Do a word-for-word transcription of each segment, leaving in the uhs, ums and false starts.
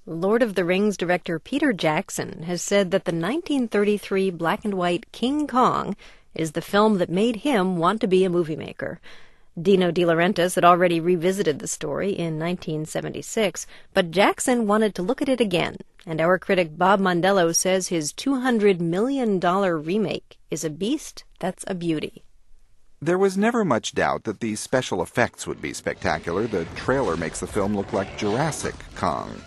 Lord of the Rings director Peter Jackson has said that the nineteen thirty-three black and white King Kong is the film that made him want to be a movie maker. Dino De Laurentiis had already revisited the story in nineteen seventy-six, but Jackson wanted to look at it again, and our critic Bob Mondello says his two hundred million dollars remake is a beast that's a beauty. There was never much doubt that the special effects would be spectacular. The trailer makes the film look like Jurassic Kong.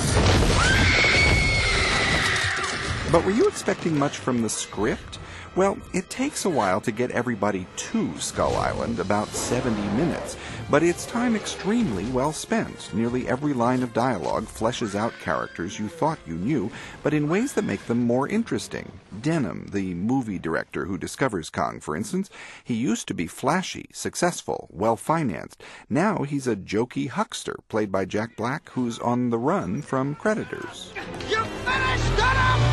But were you expecting much from the script? Well, it takes a while to get everybody to Skull Island, about seventy minutes, but it's time extremely well spent. Nearly every line of dialogue fleshes out characters you thought you knew, but in ways that make them more interesting. Denham, the movie director who discovers Kong, for instance, he used to be flashy, successful, well-financed. Now he's a jokey huckster, played by Jack Black, who's on the run from creditors. You finished, Denham!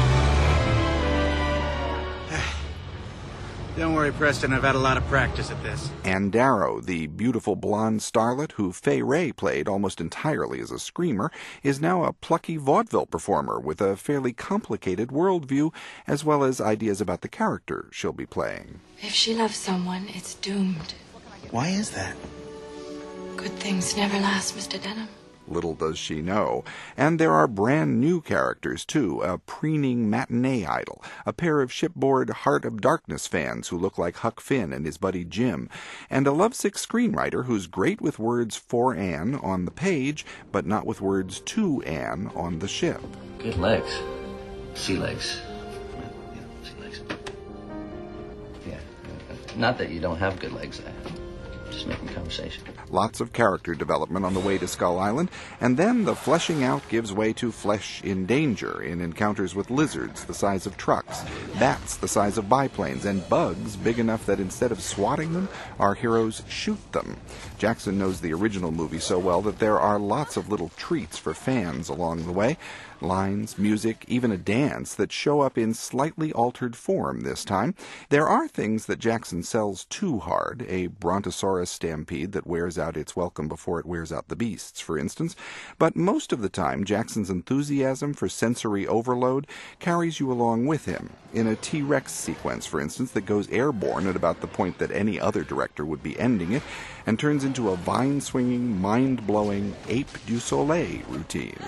Don't worry, Preston, I've had a lot of practice at this. Ann Darrow, the beautiful blonde starlet who Fay Wray played almost entirely as a screamer, is now a plucky vaudeville performer with a fairly complicated worldview, as well as ideas about the character she'll be playing. If she loves someone, it's doomed. Why is that? Good things never last, Mister Denham. Little does she know. And there are brand new characters, too. A preening matinee idol, a pair of shipboard Heart of Darkness fans who look like Huck Finn and his buddy Jim, and a lovesick screenwriter who's great with words for Anne on the page, but not with words to Anne on the ship. Good legs. Sea legs. Yeah, sea legs. Yeah. Not that you don't have good legs. I just making conversation. Lots of character development on the way to Skull Island, and then the fleshing out gives way to flesh in danger in encounters with lizards the size of trucks, bats the size of biplanes, and bugs big enough that instead of swatting them, our heroes shoot them. Jackson knows the original movie so well that there are lots of little treats for fans along the way. Lines, music, even a dance that show up in slightly altered form this time. There are things that Jackson sells too hard, a brontosaurus stampede that wears out its welcome before it wears out the beasts, for instance. But most of the time, Jackson's enthusiasm for sensory overload carries you along with him. In a T-Rex sequence, for instance, that goes airborne at about the point that any other director would be ending it, and turns into a vine-swinging, mind-blowing Ape du Soleil routine.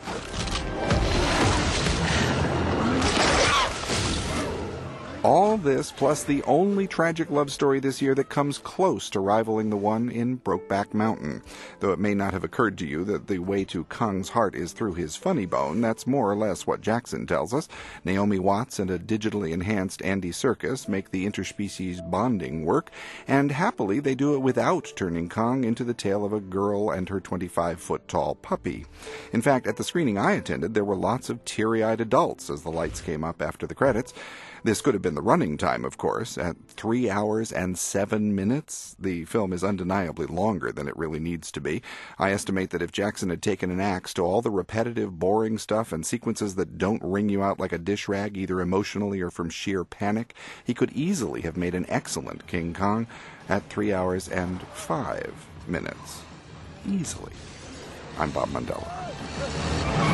All this, plus the only tragic love story this year that comes close to rivaling the one in Brokeback Mountain. Though it may not have occurred to you that the way to Kong's heart is through his funny bone, that's more or less what Jackson tells us. Naomi Watts and a digitally enhanced Andy Serkis make the interspecies bonding work, and happily they do it without turning Kong into the tale of a girl and her twenty-five-foot-tall puppy. In fact, at the screening I attended, there were lots of teary-eyed adults as the lights came up after the credits. This could have been the running time, of course. At three hours and seven minutes, the film is undeniably longer than it really needs to be. I estimate that if Jackson had taken an axe to all the repetitive, boring stuff and sequences that don't wring you out like a dish rag, either emotionally or from sheer panic, he could easily have made an excellent King Kong at three hours and five minutes. Easily. I'm Bob Mondello.